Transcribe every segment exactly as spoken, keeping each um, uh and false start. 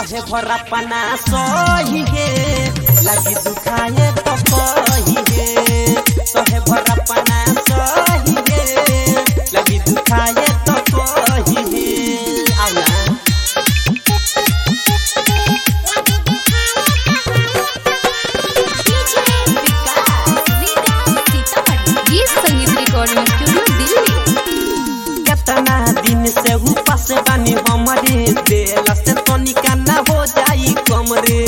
सहे भरा पना सही है लगी दुखाए तो कही है सहे भरा पना सही है लगी दुखाए तो कही है आला ये संगीत रिकॉर्डिंग स्टूडियो दिल्ली। कितना दिन से उपास बानी हमरे बेला से तनिका ना हो जाई कमरे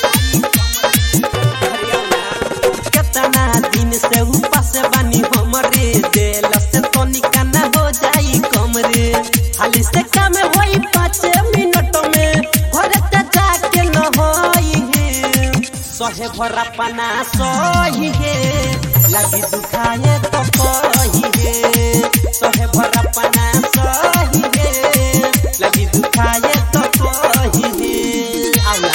कितना दिन से उपास बानी हमरे बेला से तनिका ना हो जाई कमरे हाली से काम होई पाँच मिनट में घर ते जाके न होई है सहे भरा पना सही है लगी दुखाए तो कही है सहे भरा पना सही है लगी दुखाए तो कही है आला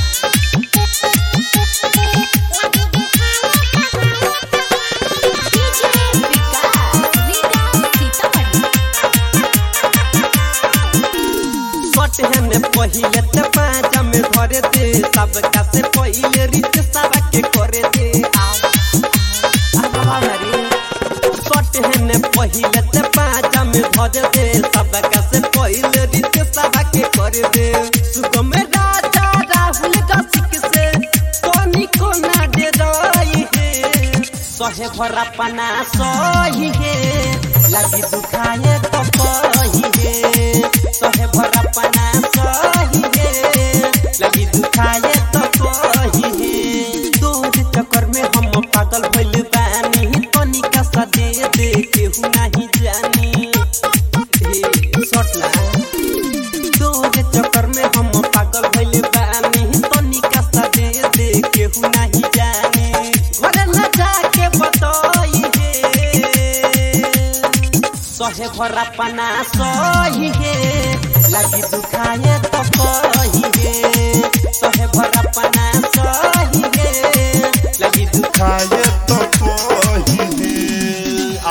सट हने पहिले ते पाजा में धरे दे सब का से पहिले रित सब के करे दे सट हने पहिले ते पाजा में धरे दे सब का से पहिले रित सब के करे दे सुगम राजा राहुल रसिक से कोनी को ना दे रही है सहे भरा पना सही है लगी दुखाए तो कही है सहे भरा पना सही है लगी दुखाए तो कही है दूर चक्कर में हम पागल भइल बानी तनिका सा दे दे केहू नहीं जानी सटला दूर चक्कर में हम पागल भइल बानी तनिका सा दे दे केहू नहीं जानी घर न जाके बताई है सहे भरा पना सही है लगी दुखाए तो कही है सहे भरा